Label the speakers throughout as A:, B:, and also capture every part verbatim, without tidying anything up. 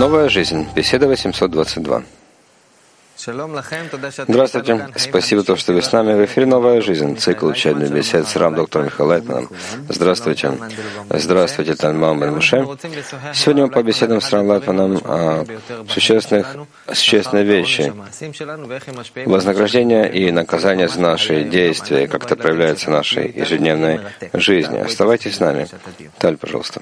A: Новая жизнь. Беседа восемьсот двадцать два. Здравствуйте. Спасибо, то, что вы с нами. В эфире «Новая жизнь». Цикл учебных бесед с рам доктором Михаилом Лайтманом. Здравствуйте. Здравствуйте, Тальмам бен Муше. Сегодня мы побеседуем с рам Лайтманом о существенных, существенной вещи. Вознаграждение и наказание за наши действия, как это проявляется в нашей ежедневной жизни. Оставайтесь с нами. Таль, пожалуйста.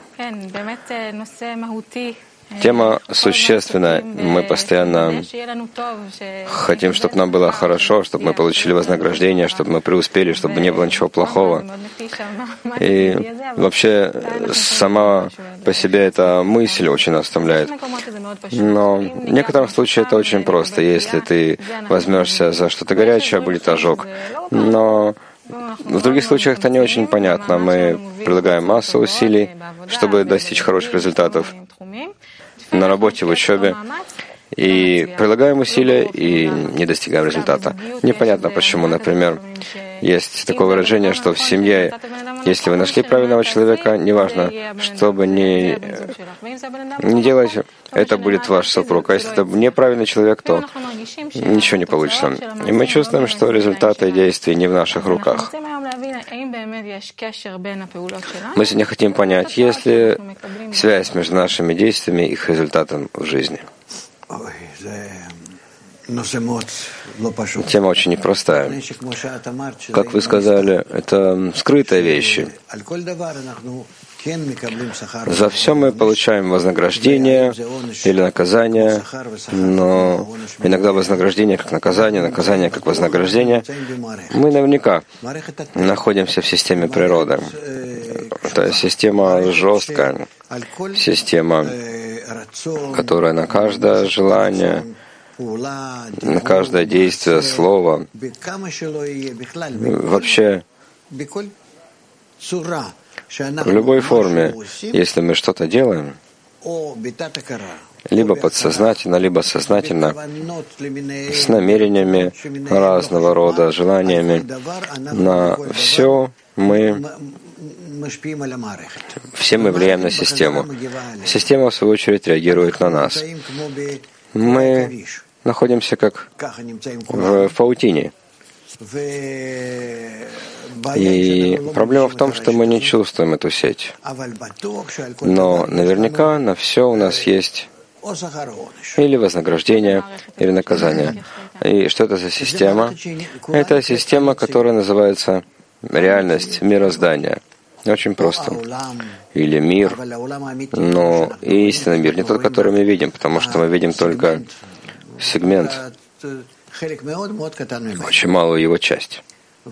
A: Тема существенная. Мы постоянно хотим, чтобы нам было хорошо, чтобы мы получили вознаграждение, чтобы мы преуспели, чтобы не было ничего плохого. И вообще сама по себе эта мысль очень нас утомляет. Но в некоторых случаях это очень просто. Если ты возьмешься за что-то горячее, будет ожог. Но в других случаях это не очень понятно. Мы прилагаем массу усилий, чтобы достичь хороших результатов на работе, в учебе, и прилагаем усилия и не достигаем результата. Непонятно почему. Например, есть такое выражение, что в семье, если вы нашли правильного человека, неважно, что бы ни, ни делать, это будет ваш супруг. А если это неправильный человек, то ничего не получится. И мы чувствуем, что результаты действий не в наших руках. Мы сегодня хотим понять, есть ли связь между нашими действиями и их результатом в жизни. Тема очень непростая. Как вы сказали, это скрытые вещи. За все мы получаем вознаграждение или наказание, но иногда вознаграждение как наказание, наказание как вознаграждение. Мы наверняка находимся в системе природы. Это система жесткая, система, которая на каждое желание, на каждое действие, слово, вообще в любой форме, если мы что-то делаем, либо подсознательно, либо сознательно, с намерениями разного рода, желаниями, на все мы, все мы влияем на систему. Система, в свою очередь, реагирует на нас. Мы находимся как в паутине. И проблема в том, что мы не чувствуем эту сеть. Но наверняка на все у нас есть или вознаграждение, или наказание. И что это за система? Это система, которая называется реальность, мироздание. Очень просто. Или мир, но и истинный мир, не тот, который мы видим, потому что мы видим только сегмент, очень малую его часть.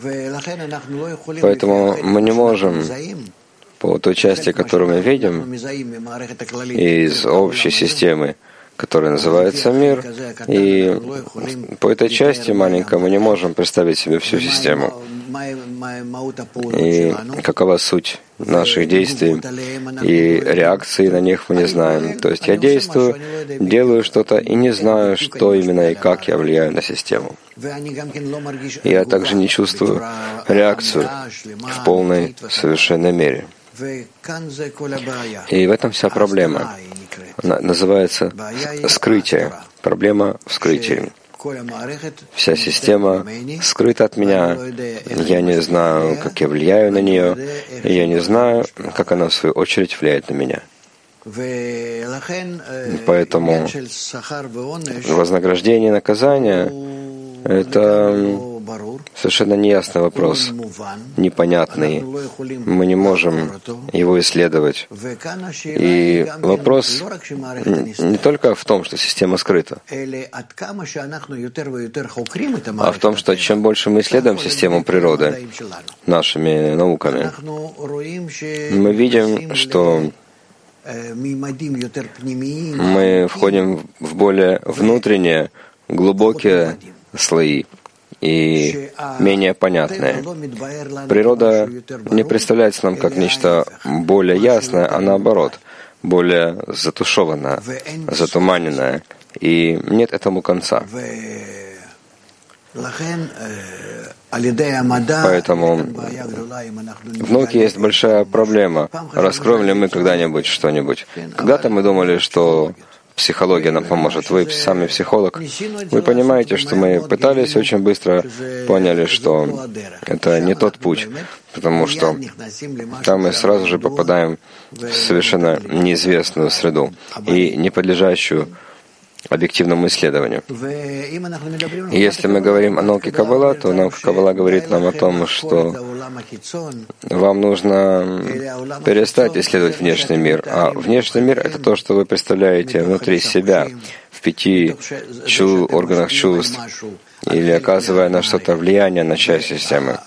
A: Поэтому мы не можем по той части, которую мы видим, из общей системы, которая называется мир, и по этой части маленькой мы не можем представить себе всю систему. И какова суть наших действий и реакции на них мы не знаем. То есть я действую, делаю что-то и не знаю, что именно и как я влияю на систему. Я также не чувствую реакцию в полной, совершенной мере. И в этом вся проблема. Она называется скрытие. Проблема в скрытии. Вся система скрыта от меня. Я не знаю, как я влияю на нее. И я не знаю, как она, в свою очередь, влияет на меня. Поэтому вознаграждение и наказание — это совершенно неясный вопрос, непонятный. Мы не можем его исследовать. И вопрос не только в том, что система скрыта, а в том, что чем больше мы исследуем систему природы нашими науками, мы видим, что мы входим в более внутренние, глубокие слои и менее понятные. Природа не представляется нам как нечто более ясное, а наоборот, более затушеванное, затуманенное, и нет этому конца. Поэтому в науке есть большая проблема. Раскроем ли мы когда-нибудь что-нибудь? Когда-то мы думали, что психология нам поможет. Вы сами психолог. Вы понимаете, что мы пытались, очень быстро поняли, что это не тот путь, потому что там мы сразу же попадаем в совершенно неизвестную среду и не подлежащую объективному исследованию. И если мы говорим о науке Каббала, то наука Каббала говорит нам о том, что вам нужно перестать исследовать внешний мир. А внешний мир — это то, что вы представляете внутри себя, в пяти чу- органах чувств, или оказывая на что-то влияние на часть системы.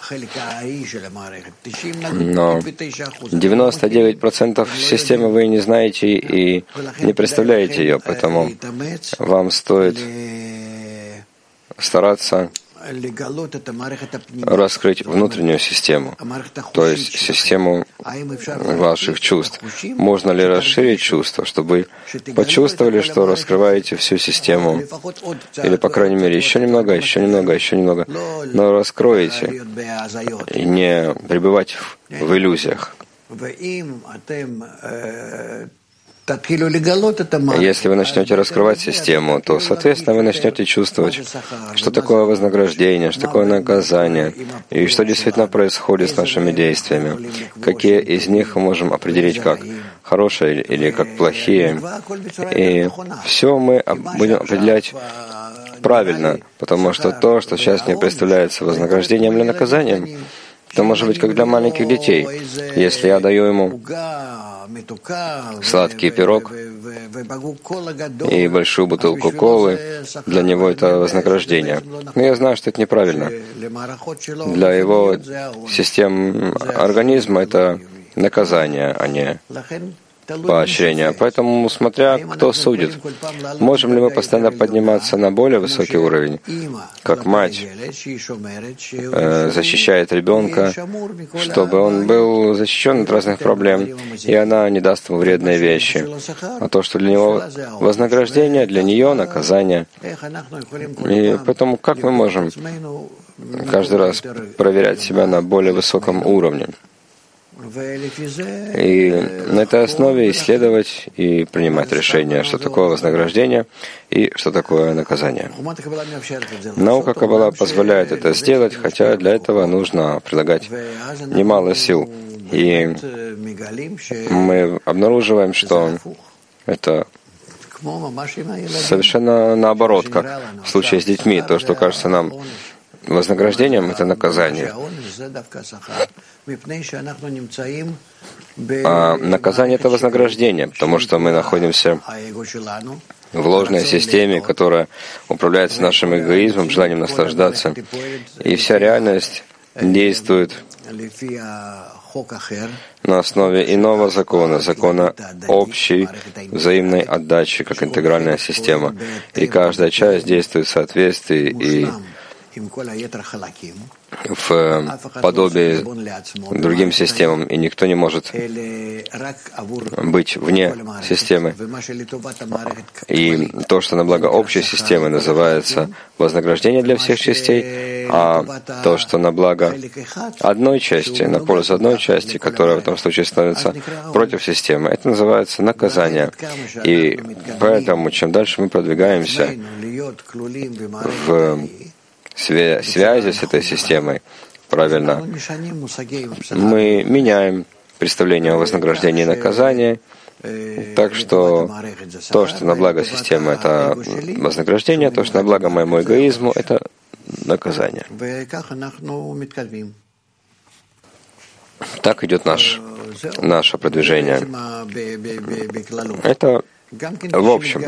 A: Но девяносто девять процентов системы вы не знаете и не представляете ее, поэтому вам стоит стараться раскрыть внутреннюю систему, то есть систему ваших чувств. Можно ли расширить чувства, чтобы почувствовали, что раскрываете всю систему, или, по крайней мере, еще немного, еще немного, еще немного, но раскроете и не пребывать в иллюзиях. Если вы начнете раскрывать систему, то, соответственно, вы начнете чувствовать, что такое вознаграждение, что такое наказание, и что действительно происходит с нашими действиями, какие из них мы можем определить как хорошие или как плохие. И все мы будем определять правильно, потому что то, что сейчас не представляется вознаграждением или наказанием, это может быть как для маленьких детей. Если я даю ему сладкий пирог и большую бутылку колы, для него это вознаграждение. Но я знаю, что это неправильно. Для его систем организма это наказание, а не поощрение. Поэтому, смотря кто судит, можем ли мы постоянно подниматься на более высокий уровень, как мать э, защищает ребенка, чтобы он был защищен от разных проблем, и она не даст ему вредные вещи. А то, что для него вознаграждение, для нее наказание. И поэтому как мы можем каждый раз проверять себя на более высоком уровне? И на этой основе исследовать и принимать решения, что такое вознаграждение и что такое наказание. Наука Каббала позволяет это сделать, хотя для этого нужно прилагать немало сил. И мы обнаруживаем, что это совершенно наоборот, как в случае с детьми. То, что кажется нам вознаграждением, это наказание. А наказание — это вознаграждение, потому что мы находимся в ложной системе, которая управляется нашим эгоизмом, желанием наслаждаться. И вся реальность действует на основе иного закона, закона общей взаимной отдачи, как интегральная система. И каждая часть действует в соответствии и в подобии другим системам, и никто не может быть вне системы. И то, что на благо общей системы, называется вознаграждение для всех частей, а то, что на благо одной части, на пользу одной части, которая в этом случае становится против системы, это называется наказание. И поэтому, чем дальше мы продвигаемся в связи с этой системой, правильно, мы меняем представление о вознаграждении и наказании, так что то, что на благо системы, это вознаграждение, то, что на благо моему эгоизму, это наказание. Так идет наш, наше продвижение. Это в общем.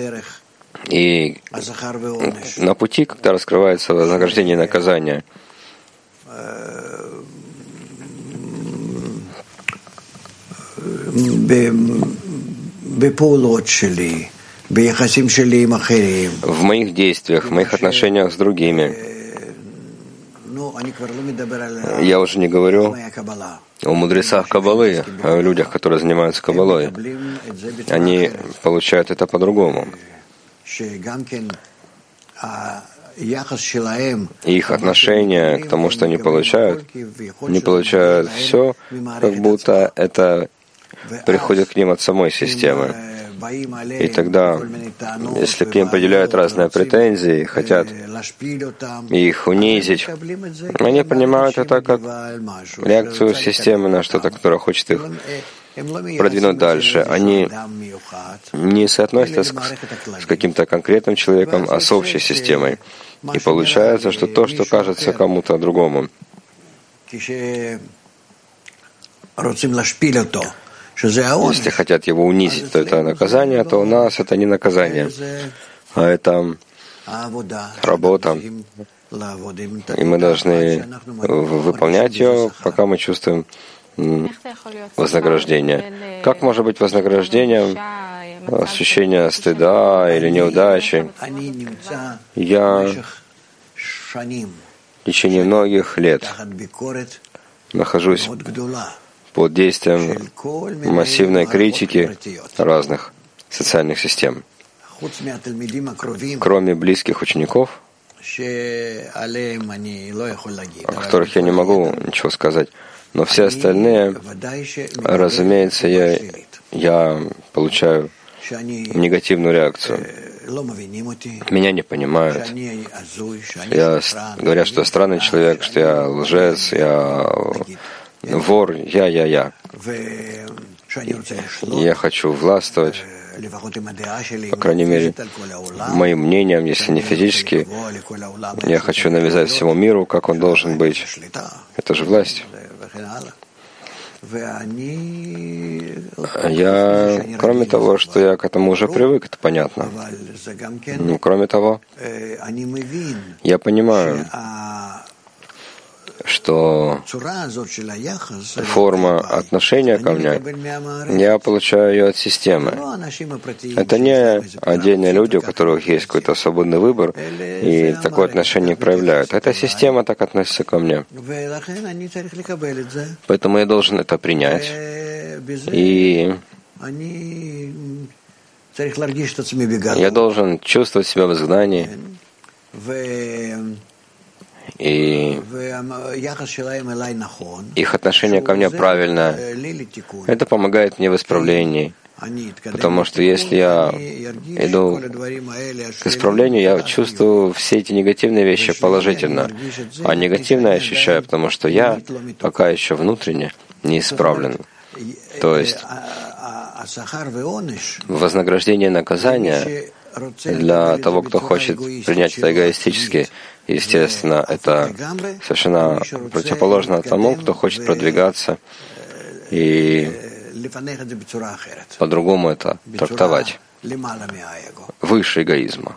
A: И на пути, когда раскрывается вознаграждение и наказание, в моих действиях, в моих отношениях с другими, я уже не говорю о мудрецах Каббалы, о людях, которые занимаются Каббалой. Они получают это по-другому. Их отношение к тому, что они получают, не получают все, как будто это приходит к ним от самой системы. И тогда, если к ним предъявляют разные претензии, хотят их унизить, они принимают это как реакцию системы на что-то, которое хочет их продвинуть дальше. Они не соотносятся с, с каким-то конкретным человеком, а с общей системой. И получается, что то, что кажется кому-то другому, если хотят его унизить, то это наказание, то у нас это не наказание, а это работа. И мы должны выполнять ее, пока мы чувствуем вознаграждение. Как может быть вознаграждением ощущение стыда или неудачи? Я в течение многих лет нахожусь под действием массивной критики разных социальных систем. Кроме близких учеников, о которых я не могу ничего сказать, но все остальные, разумеется, я, я получаю негативную реакцию. Меня не понимают. Я, говорят, что я странный человек, что я лжец, я вор, я, я, я. Я хочу властвовать, по крайней мере, моим мнением, если не физически. Я хочу навязать всему миру, как он должен быть. Это же власть. Я, кроме того, что я к этому уже привык, это понятно. Но кроме того, я понимаю, что форма отношения ко мне, я получаю ее от системы. Это не отдельные люди, у которых есть какой-то свободный выбор, и такое отношение проявляют. Эта система так относится ко мне. Поэтому я должен это принять. И я должен чувствовать себя в изгнании. И их отношение ко мне правильное. Это помогает мне в исправлении. Потому что если я иду к исправлению, я чувствую все эти негативные вещи положительно. А негативное ощущаю, потому что я пока еще внутренне не исправлен. То есть вознаграждение и наказание для того, кто хочет принять это эгоистически, естественно, это совершенно противоположно тому, кто хочет продвигаться и по-другому это трактовать, выше эгоизма.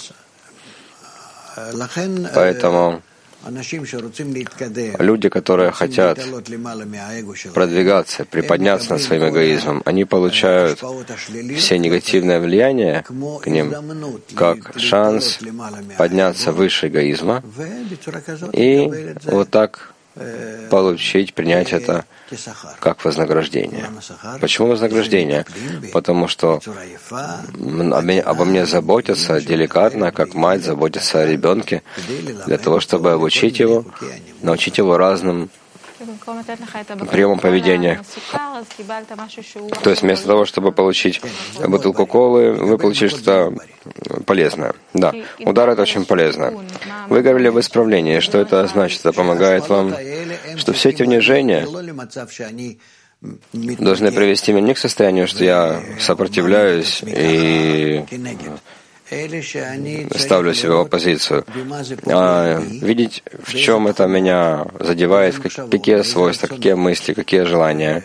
A: Поэтому люди, которые хотят продвигаться, приподняться над своим эгоизмом, они получают все негативное влияние к ним как шанс подняться выше эгоизма и вот так получить, принять это как вознаграждение. Почему вознаграждение? Потому что обо мне заботятся деликатно, как мать заботится о ребенке, для того, чтобы обучить его, научить его разным приемам поведения. То есть вместо того, чтобы получить бутылку колы, вы получили что-то полезное. Да, удар — это очень полезно. Вы говорили в исправлении. Что это значит? Это помогает вам, что все эти унижения должны привести меня не к состоянию, что я сопротивляюсь и ставлю себя в оппозицию, а видеть, в чем это меня задевает, в какие свойства, какие мысли, какие желания.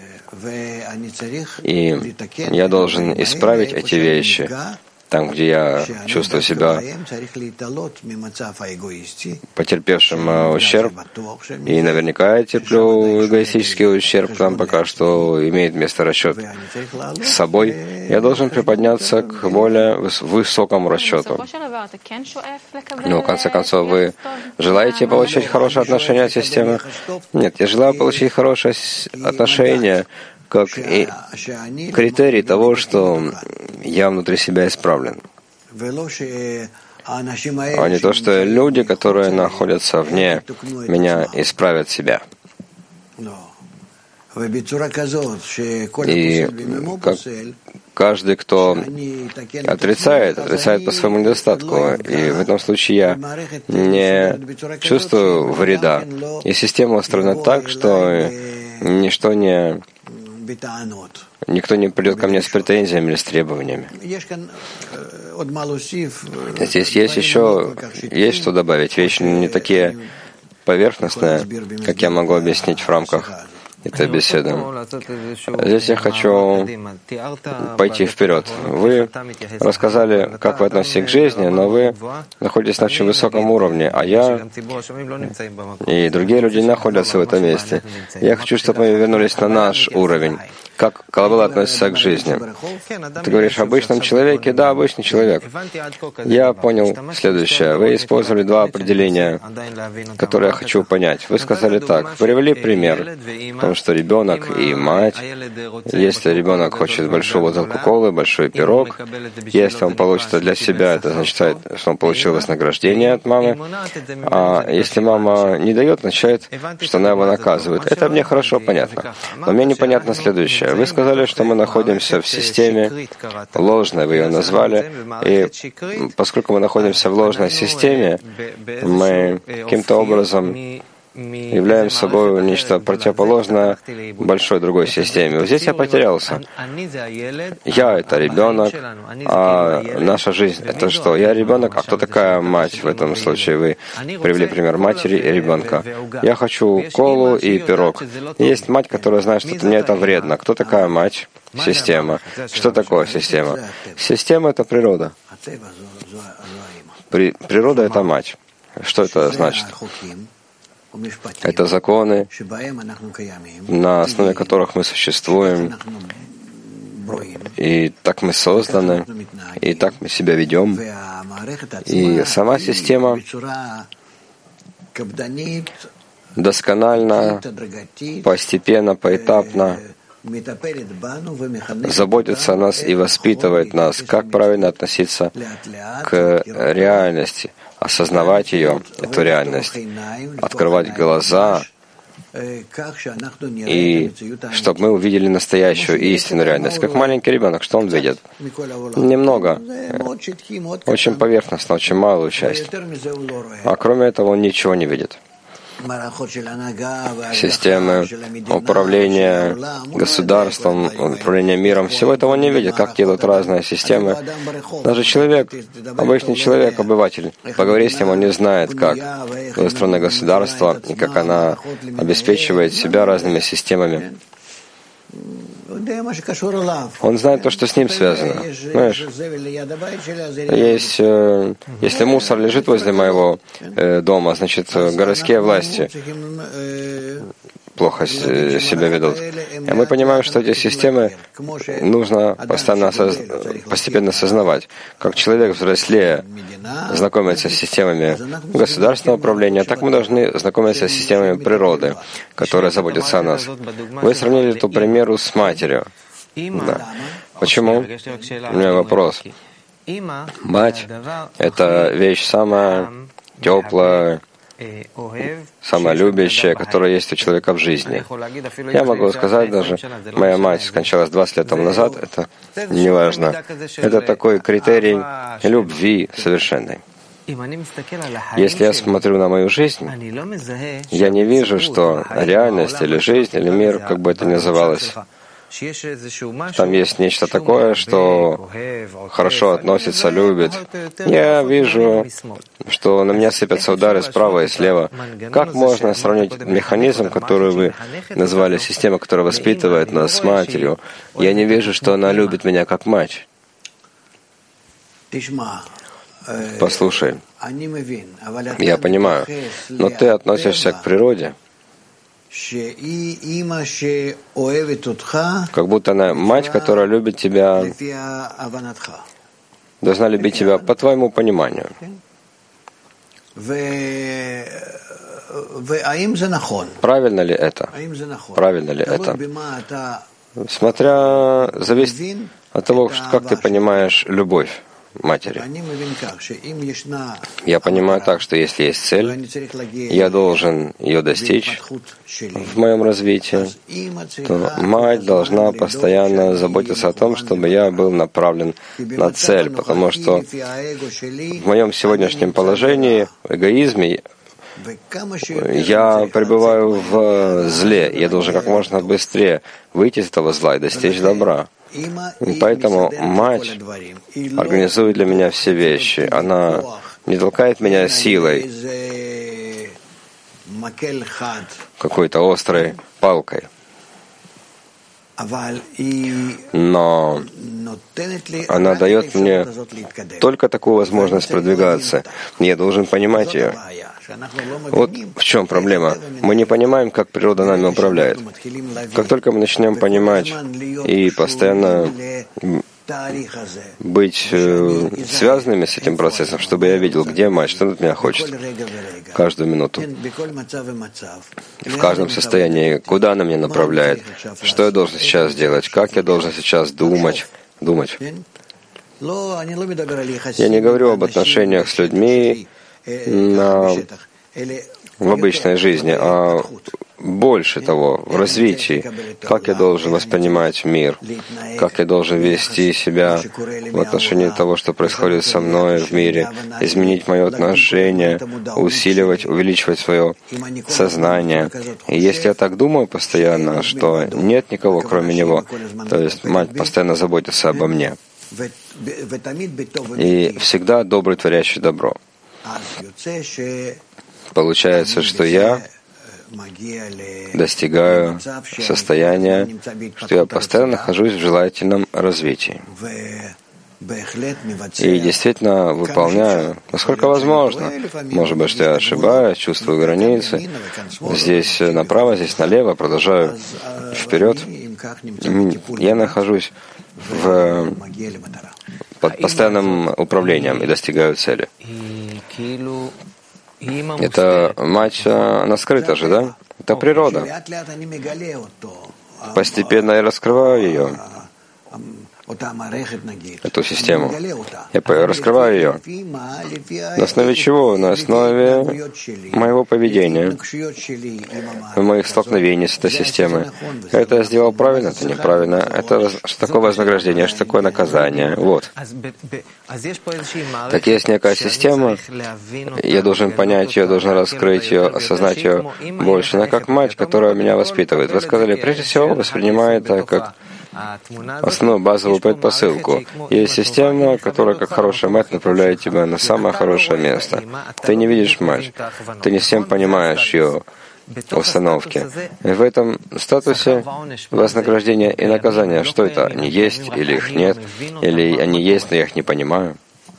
A: И я должен исправить эти вещи там, где я чувствую себя потерпевшим ущерб, и наверняка я терплю эгоистический ущерб, там пока что имеет место расчет с собой, я должен приподняться к более высокому расчету. Но, в конце концов, вы желаете получить хорошее отношение от системы? Нет, я желаю получить хорошее отношение как и критерий того, что я внутри себя исправлен. А не то, что люди, которые находятся вне меня, исправят себя. И как каждый, кто отрицает, отрицает по своему недостатку. И в этом случае я не чувствую вреда. И система устроена так, что ничто не... Никто не придет ко мне с претензиями или с требованиями. Здесь есть еще, есть что добавить. Вещи не такие поверхностные, как я могу объяснить в рамках этой беседы. Здесь я хочу пойти вперед. Вы рассказали, как вы относитесь к жизни, но вы находитесь на очень высоком уровне, а я и другие люди находятся в этом месте. Я хочу, чтобы мы вернулись на наш уровень. Как Калабала относится к жизни? Ты говоришь об обычном человеке? Да, обычный человек. Я понял следующее. Вы использовали два определения, которые я хочу понять. Вы сказали так, привели пример, потому что ребенок и мать, если ребенок хочет большую бутылку колы, большой пирог, если он получит это для себя, это означает, что он получил вознаграждение от мамы, а если мама не дает, означает, что она его наказывает. Это мне хорошо понятно. Но мне непонятно следующее. Вы сказали, что мы находимся в системе ложной, вы ее назвали, и поскольку мы находимся в ложной системе, мы каким-то образом являем собой нечто противоположное большой другой системе. Вот здесь я потерялся. Я — это ребенок, а наша жизнь — это что? Я ребенок, а кто такая мать в этом случае? Вы привели пример матери и ребенка. Я хочу колу и пирог. Есть мать, которая знает, что мне это вредно. Кто такая мать? Система. Что такое система? Система — это природа. При... Природа — это мать. Что это значит? Это законы, на основе которых мы существуем, и так мы созданы, и так мы себя ведем. И сама система досконально, постепенно, поэтапно заботится о нас и воспитывает нас, как правильно относиться к реальности, осознавать ее, эту реальность, открывать глаза, и чтобы мы увидели настоящую истинную реальность. Как маленький ребенок, что он видит? Немного, очень поверхностно, очень малую часть. А кроме этого он ничего не видит. Системы управления государством, управления миром, всего этого он не видит, как делают разные системы. Даже человек, обычный человек, обыватель, поговори с ним, он не знает, как устроено государство и как оно обеспечивает себя разными системами. Он знает то, что с ним связано. Знаешь, есть, э, если мусор лежит возле моего э, дома, значит, городские власти плохо себя ведут. И мы понимаем, что эти системы нужно постоянно осоз... постепенно осознавать. Как человек взрослее знакомится с системами государственного управления, так мы должны знакомиться с системами природы, которые заботятся о нас. Вы сравнили эту примеру с матерью. Да. Почему? У меня вопрос. Мать — это вещь самая теплая, самая любящая, которая есть у человека в жизни. Я могу сказать даже, моя мать скончалась двадцать лет тому назад, это не важно. Это такой критерий любви совершенной. Если я смотрю на мою жизнь, я не вижу, что реальность или жизнь, или мир, как бы это ни называлось, там есть нечто такое, что хорошо относится, любит. Я вижу, что на меня сыпятся удары справа и слева. Как можно сравнить механизм, который вы назвали системой, которая воспитывает нас с матерью? Я не вижу, что она любит меня как мать. Послушай, я понимаю, но ты относишься к природе, как будто она мать, которая любит тебя, должна любить тебя по твоему пониманию. Правильно ли это? Правильно ли это? Смотря, зависит от того, как ты понимаешь любовь. матери. Я понимаю так, что если есть цель, я должен ее достичь в моем развитии, то мать должна постоянно заботиться о том, чтобы я был направлен на цель, потому что в моем сегодняшнем положении, в эгоизме, я пребываю в зле. Я должен как можно быстрее выйти из этого зла и достичь добра. И поэтому мать организует для меня все вещи. Она не толкает меня силой, какой-то острой палкой. Но она дает мне только такую возможность продвигаться. Я должен понимать ее. Вот в чем проблема. Мы не понимаем, как природа нами управляет. Как только мы начнем понимать и постоянно быть э, связанными с этим процессом, чтобы я видел, где мать, что она от меня хочет, каждую минуту, в каждом состоянии, куда она меня направляет, что я должен сейчас делать, как я должен сейчас думать, думать. Я не говорю об отношениях с людьми на, в обычной жизни, а больше того, в развитии, как я должен воспринимать мир, как я должен вести себя в отношении того, что происходит со мной в мире, изменить мое отношение, усиливать, увеличивать свое сознание. И если я так думаю постоянно, что нет никого, кроме него, то есть мать постоянно заботится обо мне, и всегда добрый, творящий добро, получается, что я достигаю состояния, что я постоянно нахожусь в желательном развитии. И действительно выполняю, насколько возможно. Может быть, что я ошибаюсь, чувствую границы. Здесь направо, здесь налево, продолжаю вперед. Я нахожусь в, под постоянным управлением и достигаю цели. Это мать, она скрыта же, да? Это природа. Постепенно я раскрываю ее, эту систему. Я раскрываю ее. На основе чего? На основе моего поведения, моих столкновений с этой системой. Это я сделал правильно, это неправильно. Это что такое вознаграждение, что такое наказание. Вот. Так есть некая система, я должен понять ее, должен раскрыть ее, осознать ее больше. Она как мать, которая меня воспитывает. Вы сказали, прежде всего, воспринимай это как основную базовую предпосылку. Есть система, которая, как хорошая мать, направляет тебя на самое хорошее место. Ты не видишь мать, ты не всем понимаешь ее установки. И в этом статусе вознаграждения и наказания, что это? Они есть или их нет? Или они есть, но я их не понимаю?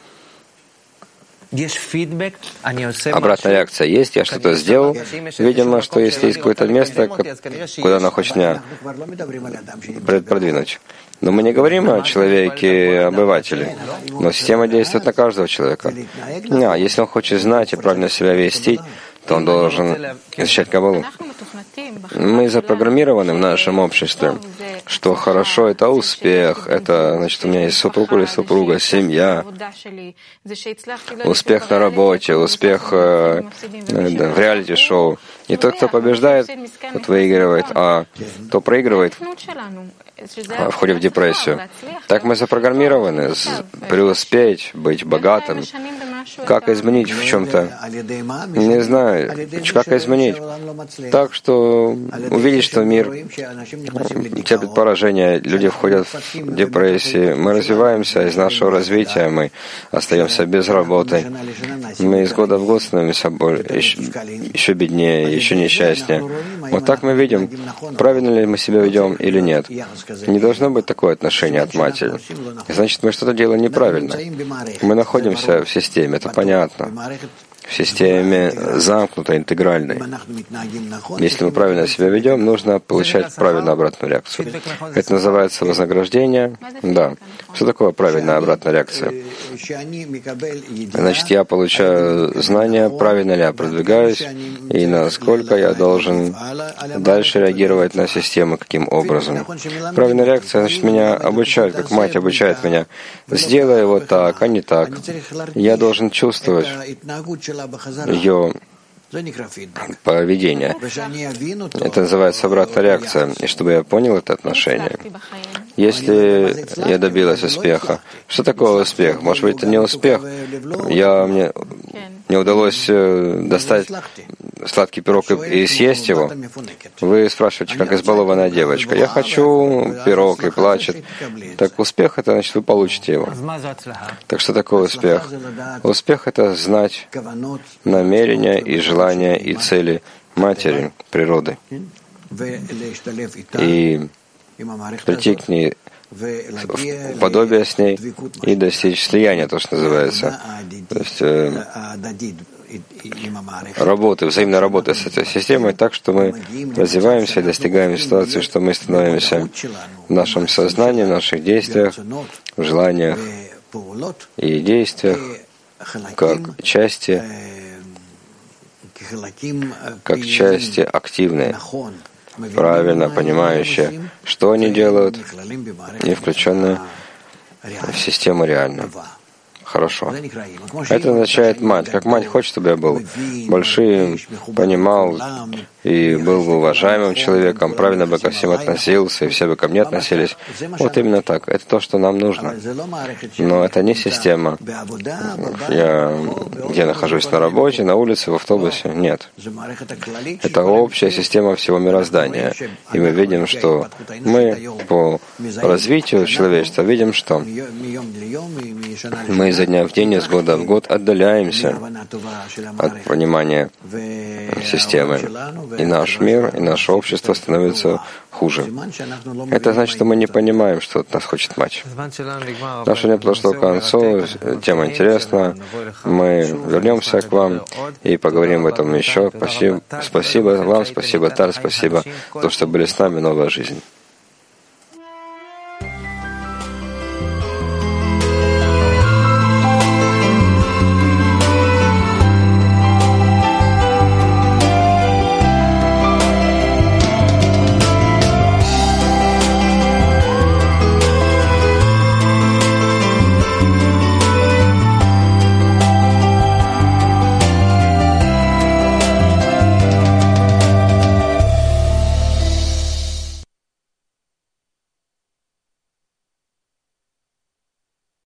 A: Обратная реакция есть, я что-то сделал. Видимо, что если есть какое-то место, куда она хочет меня продвинуть. Но мы не говорим о человеке-обывателе, но система действует на каждого человека. А если он хочет знать и правильно себя вести, то он должен изучать Каббалу. Мы запрограммированы в нашем обществе, что хорошо — это успех, это, значит, у меня есть супруг или супруга, семья, успех на работе, успех э, в реалити-шоу. Не тот, кто побеждает, тот выигрывает, а кто проигрывает, входит в депрессию. Так мы запрограммированы преуспеть, быть богатым. Как изменить в чем-то? Не знаю. Как изменить? Так что увидеть, что мир терпит поражение, люди входят в депрессию, мы развиваемся, из нашего развития мы остаемся без работы. Мы из года в год становимся еще, еще беднее, еще несчастнее. Вот так мы видим, правильно ли мы себя ведем или нет. Не должно быть такое отношение от матери. Значит, мы что-то делаем неправильно. Мы находимся в системе, это понятно. в системе замкнутой, интегральной. Если мы правильно себя ведем, нужно получать правильно обратную реакцию. Это называется вознаграждение. Да. Что такое правильная обратная реакция? Значит, я получаю знания, правильно ли я продвигаюсь, и насколько я должен дальше реагировать на систему, каким образом. Правильная реакция, значит, меня обучают, как мать обучает меня. Сделай вот так, а не так. Я должен чувствовать ее поведение. Это называется обратная реакция. И чтобы я понял это отношение, если я добилась успеха, что такое успех? Может быть, это не успех. Я, мне не удалось достать сладкий пирог и съесть его. Вы спрашиваете, как избалованная девочка. Я хочу пирог и плачет. Так успех — это значит, вы получите его. Так что такое успех? Успех — это знать намерения и желания и цели матери, природы. И прийти к ней в подобие с ней и достичь слияния, то, что называется. То есть э, работы, взаимной работы с этой системой так, что мы развиваемся и достигаем ситуации, что мы становимся в нашем сознании, в наших действиях, в желаниях и действиях, как части, как части активные, правильно понимающие, что они делают, и включенные в систему реальную. Хорошо. Это означает мать. Как мать хочет, чтобы я был большим, понимал и был бы уважаемым человеком, правильно бы ко всем относился, и все бы ко мне относились. Вот именно так. Это то, что нам нужно. Но это не система. Я где нахожусь, на работе, на улице, в автобусе. Нет. Это общая система всего мироздания. И мы видим, что мы по развитию человечества видим, что мы изо дня в день, из года в год отдаляемся от понимания системы. И наш мир, и наше общество становится хуже. Это значит, что мы не понимаем, что от нас хочет мать. Наше время подошло к концу, тема интересна. Мы вернемся к вам и поговорим об этом еще. Спасибо, спасибо вам, спасибо, Тар, спасибо, то, что были с нами, новая жизнь.